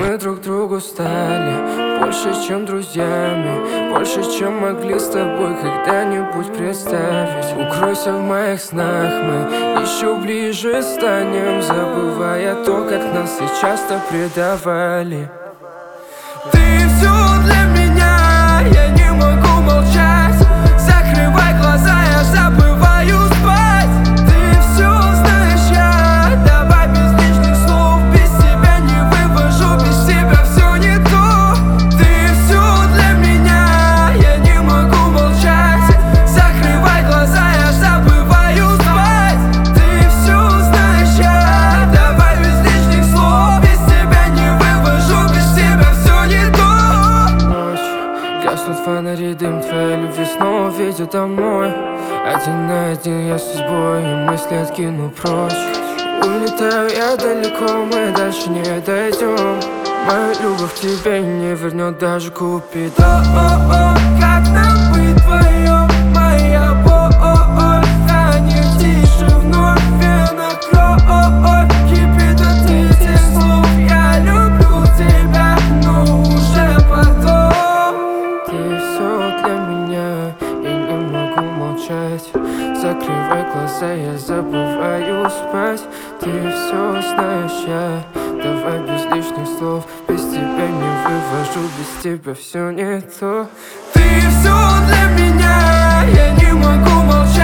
Мы друг другу стали больше, чем друзьями, больше, чем могли с тобой когда-нибудь представить. Укройся в моих снах, мы еще ближе станем, забывая то, как нас и часто предавали. Ты все для меня, я не могу молчать. Закрывай глаза, я забываю спать. Ты все знаешь, я давай без лишних слов. Без тебя не вывожу, без тебя все не то. Ты все для меня, я не могу молчать. Закрывай глаза, я забываю спать. Ты все знаешь, я давай без лишних слов. Без тебя не вывожу, без тебя все не то. Ночь, гаснут фонари, дым твоей любви снова ведет домой. Один на один я с судьбой, и мысли откину прочь. Улетаю я далеко, мы дальше не дойдем. Мою любовь к тебе не вернет даже Купид. О-о-о, как нам быть вдвоем? Моя боль станет тише вновь. Вена кровь кипит от этих слов. Я люблю тебя, но уже потом. Ты все для меня, я не могу молчать. Закрывай глаза, я забываю спать. Ты все знаешь, я давай без лишних слов. Без тебя не вывожу, без тебя все не то. Ты все для меня, я не могу молчать.